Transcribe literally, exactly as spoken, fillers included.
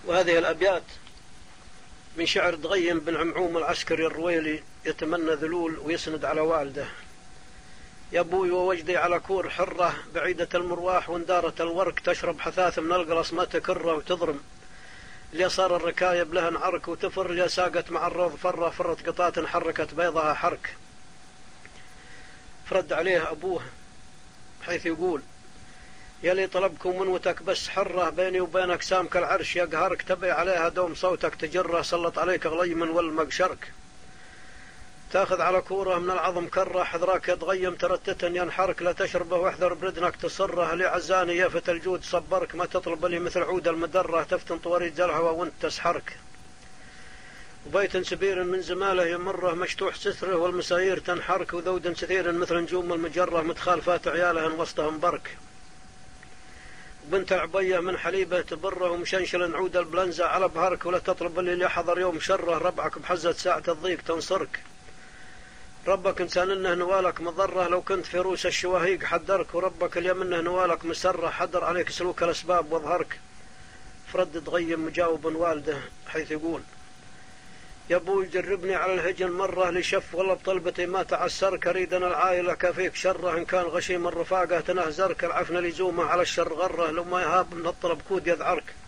وهذه الأبيات من شعر ضغيم بن عمعوم العسكري الرويلي يتمنى ذلول ويسند على والده. يا أبوي ووجدي على كور حرة بعيدة المرواح واندارت الورك تشرب حثاث من القلص ما تكره وتضرم اليسار الركايب لها انعرك وتفر يا ساقت مع الروض فرة فرت قطات حركت بيضها حرك. فرد عليه أبوه حيث يقول يا لي طلبكم منوتك بس حرة بيني وبينك سامك العرش يقهرك تبي عليها دوم صوتك تجره سلط عليك غليما والمقشرك تاخذ على كوره من العظم كره حذراك يتغيم ترتتا ينحرك لا تشربه واحذر بردنك تصره لي عزاني يافت الجود صبرك ما تطلب لي مثل عود المدره تفتن طوريد زرعها وانت تسحرك وبيت سبير من زماله يمره مشتوح ستره والمسايير تنحرك وذود سثير مثل نجوم المجره متخالفات عيالها وسطهم برك بنت عبية من حليبة تبره ومشنشل عود البلنزة على بهرك ولا تطلب اللي يحضر يوم شره ربعك بحزة ساعة الضيق تنصرك ربك إنسان إنه نوالك مضرة لو كنت في روس الشواهيق حذرك وربك اليوم إنه نوالك مسرة حذر عليك سلوك الأسباب واظهرك. فرد تغيم مجاوب والده حيث يقول يا أبوي جربني على الهجن مرة لشف والله بطلبتي ما تعسرك أريدنا العائلة كفيك شره إن كان غشيم الرفاقة تنهزرك العفن لزومه على الشر غره لو ما يهاب من الطلب كود يذعرك